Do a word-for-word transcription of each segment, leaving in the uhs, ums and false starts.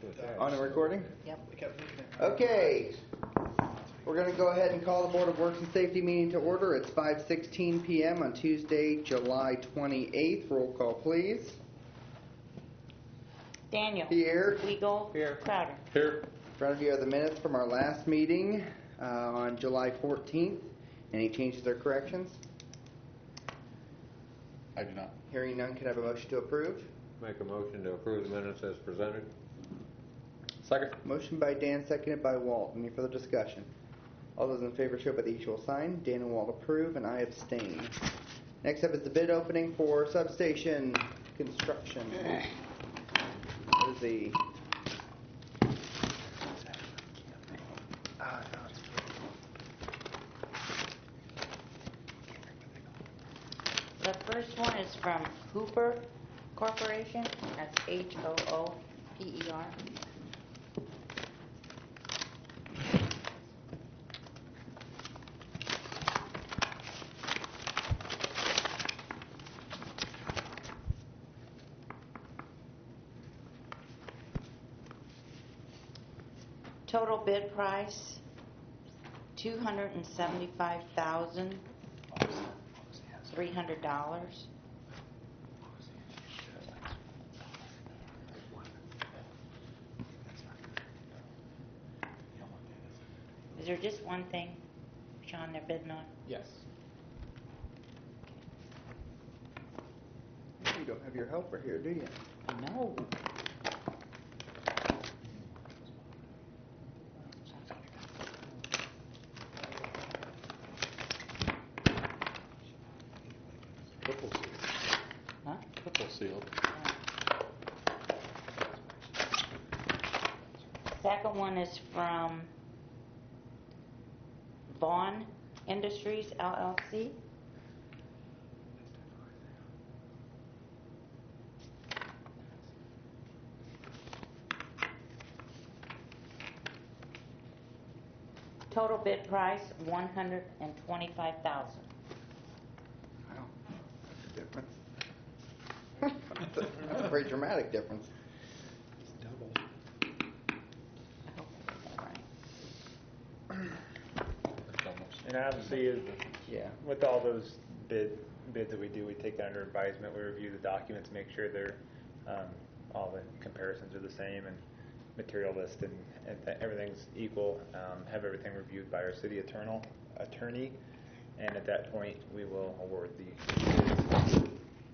On the recording? Yep. Okay. We're going to go ahead and call the Board of Works and Safety meeting to order. It's five sixteen p m on Tuesday, July twenty-eighth. Roll call, please. Daniel. Here. Weigel. Here. Crowder. Here. In front of you are the minutes from our last meeting uh, on July fourteenth. Any changes or corrections? I do not. Hearing none, can I have a motion to approve? Make a motion to approve the minutes as presented. Second. Motion by Dan, seconded by Walt. Any further discussion? All those in favor show by the usual sign. Dan and Walt approve, and I abstain. Next up is the bid opening for substation construction. What is the... The first one is from Hooper Corporation. That's H O O P E R. Total bid price, two hundred seventy-five thousand three hundred dollars. Is there just one thing, Sean, they're bidding on? Yes. You don't have your helper here, do you? No. Triple sealed. Huh? Triple sealed. Second one is from Vaughn Industries, L L C. Total bid price, one hundred twenty-five thousand dollars. Wow, that's a difference. That's a, that's a pretty dramatic difference. It's double. I hope I got that right. It's almost. And obviously, is- Yeah. with all those bid bids that we do, we take that under advisement. We review the documents, make sure they're um, all the comparisons are the same and material list and, and that everything's equal. Um, have everything reviewed by our city attorney, attorney, and at that point, we will award the.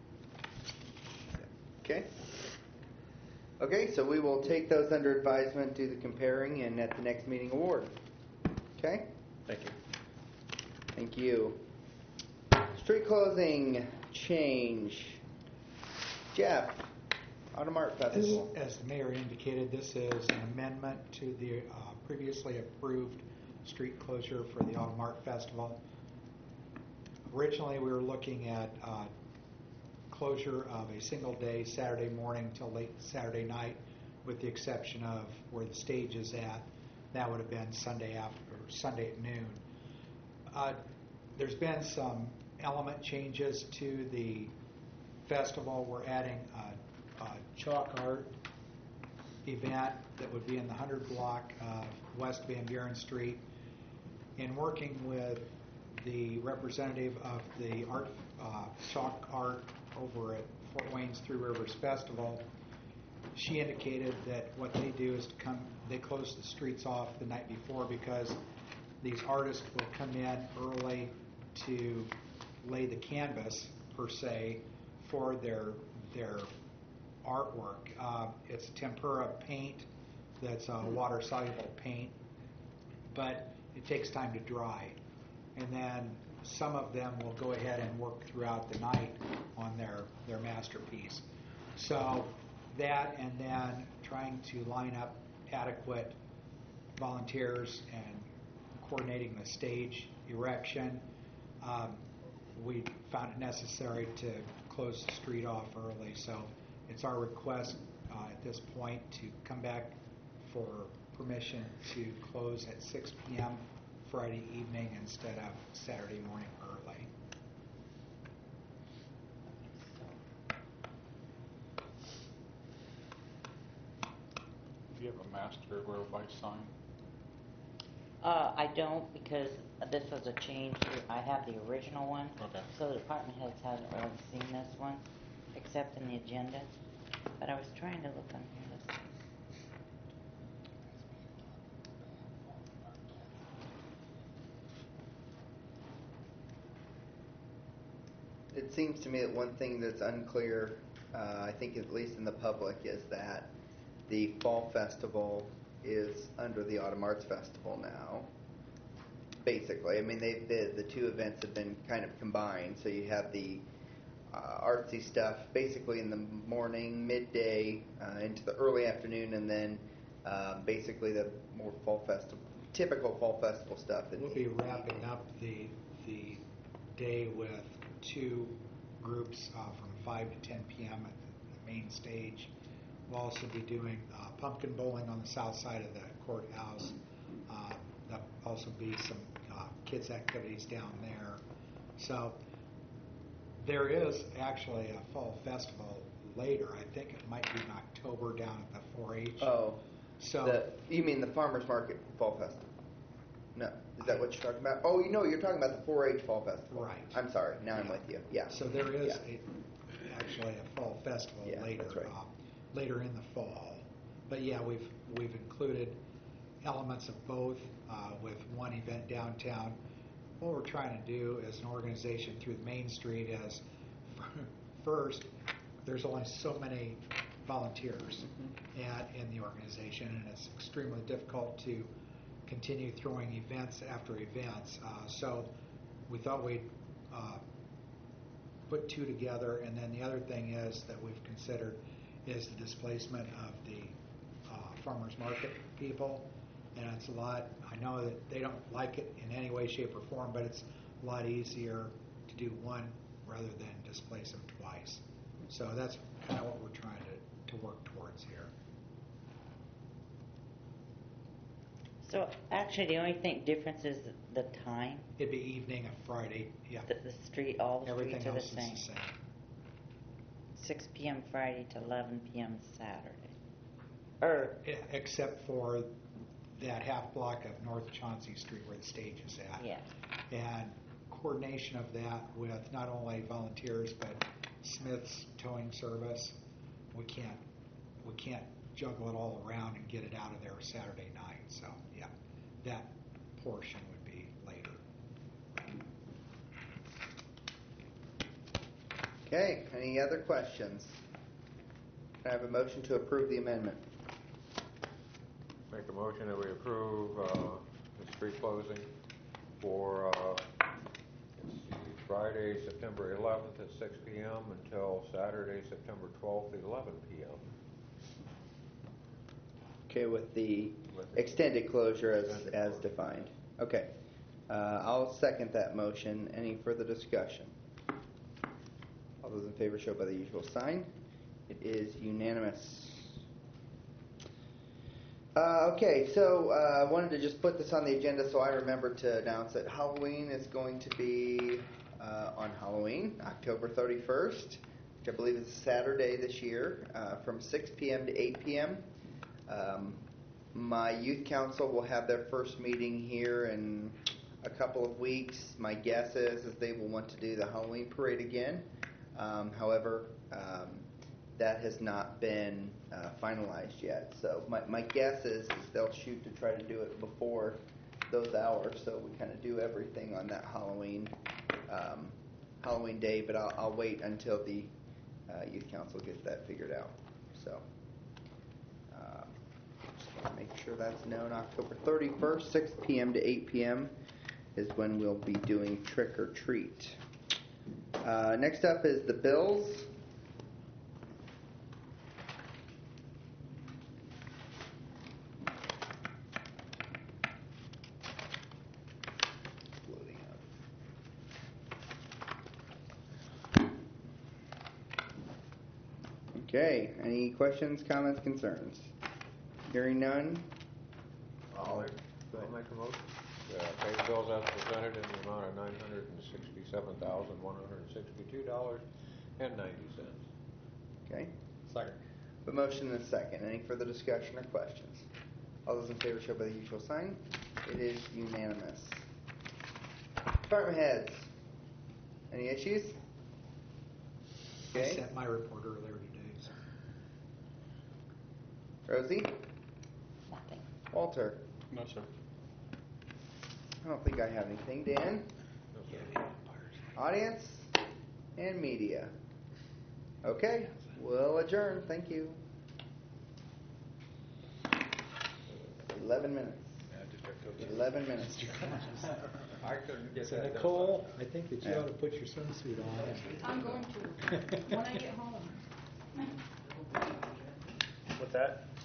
Okay. Okay, so we will take those under advisement, do the comparing, and at the next meeting award. Okay? Thank you. Thank you. Street closing change. Jeff, Autumn Art Festival. As, as the mayor indicated, this is an amendment to the uh, previously approved street closure for the Autumn Art Festival. Originally, we were looking at uh, closure of a single day, Saturday morning till late Saturday night, with the exception of where the stage is at. That would have been Sunday after, or Sunday at noon. Uh, there's been some element changes to the festival. We're adding a, a chalk art event that would be in the one hundred block of West Van Buren Street. In working with the representative of the art uh, chalk art over at Fort Wayne's Three Rivers Festival, she indicated that what they do is to come, they close the streets off the night before because these artists will come in early to lay the canvas, per se, for their their artwork. Uh, it's tempera paint that's a water-soluble paint, but it takes time to dry. And then some of them will go ahead and work throughout the night on their, their masterpiece. So that, and then trying to line up adequate volunteers and coordinating the stage erection, um, we found it necessary to close the street off early. So it's our request uh, at this point to come back for permission to close at six p m Friday evening instead of Saturday morning early. Do you have a master whereby sign? Uh, I don't because this was a change. to- I have the original one. Okay. So the department heads haven't really seen this one, except in the agenda. But I was trying to look on here. Let's see. It seems to me that one thing that's unclear, uh, I think at least in the public, is that the Fall Festival is under the Autumn Arts Festival now. Basically, I mean, they the the two events have been kind of combined. So you have the uh, artsy stuff basically in the morning, midday, uh, into the early afternoon, and then uh, basically the more Fall Festival, typical Fall Festival stuff. in We'll the be evening. wrapping up the, the day with two groups uh, from five to ten p.m. at the main stage. We'll also be doing uh, pumpkin bowling on the south side of the courthouse. Uh, There'll also be some uh, kids' activities down there. So there is actually a fall festival later. I think it might be in October down at the four H. Oh, So the, you mean the Farmers Market Fall Festival? No, is that what you're talking about? Oh, you know, you're talking about the four H Fall Festival. Right. I'm sorry. Now I'm Yeah. with you. Yeah. So there is Yeah. a, actually a fall festival Yeah, later, that's right. uh, later in the fall. But yeah, we've we've included elements of both uh, with one event downtown. What we're trying to do as an organization through the Main Street is, first, there's only so many volunteers at, in the organization, and it's extremely difficult to continue throwing events after events. Uh, so we thought we'd uh, put two together, and then the other thing is that we've considered is the displacement of the uh, farmers market people, and it's a lot. I know that they don't like it in any way, shape, or form, but it's a lot easier to do one rather than displace them twice. So that's kind of what we're trying to, to work towards here. So actually, the only thing difference is the time. It'd be evening of Friday. Yeah. The, the street, all the Everything streets are else the same. is the same. six p.m. Friday to eleven p.m. Saturday. Or E- Except for that half block of North Chauncey Street where the stage is at. yeah. And coordination of that with not only volunteers but Smith's towing service. We can't we can't juggle it all around and get it out of there Saturday night. So yeah, that portion would be later. Okay. Any other questions? Can I have a motion to approve the amendment? Make a motion that we approve uh, the street closing for uh, let's see, Friday, September eleventh at six p.m. until Saturday, September twelfth at eleven p.m. Okay, with the With the extended closure as, extended as closure. defined. Okay. Uh, I'll second that motion. Any further discussion? All those in favor show by the usual sign. It is unanimous. Uh, okay, so I uh, wanted to just put this on the agenda so I remember to announce that Halloween is going to be uh, on Halloween, October thirty-first, which I believe is Saturday this year, uh, from six p.m. to eight p.m. Um, my youth council will have their first meeting here in a couple of weeks. My guess is, is they will want to do the Halloween parade again. Um, however, um, that has not been uh, finalized yet. So my, my guess is, is they'll shoot to try to do it before those hours, so we kind of do everything on that Halloween um, Halloween day. But I'll, I'll wait until the uh, youth council gets that figured out. So uh, just want to make sure that's known. October thirty-first, six p.m. to eight p.m. is when we'll be doing trick or treat. Uh, next up is the bills. Loading up. Okay, any questions, comments, concerns? Hearing none? I'll make, I'll make a motion. Uh, pay the bills as presented in the amount of nine hundred and sixty-seven thousand one hundred and sixty-two dollars and ninety cents. Okay, Second. A motion and a second. Any further discussion or questions? All those in favor show by the usual sign. It is unanimous. Department heads. Any issues? I Okay. sent my report earlier today. So. Rosie? Nothing. Walter? No, sir. I don't think I have anything. Dan? Audience? And media. Okay. We'll adjourn. Thank you. Eleven minutes. Eleven minutes. I couldn't get So that done. Nicole, I think that you Yeah. ought to put your swimsuit on. I'm going to, when I get home. What's that?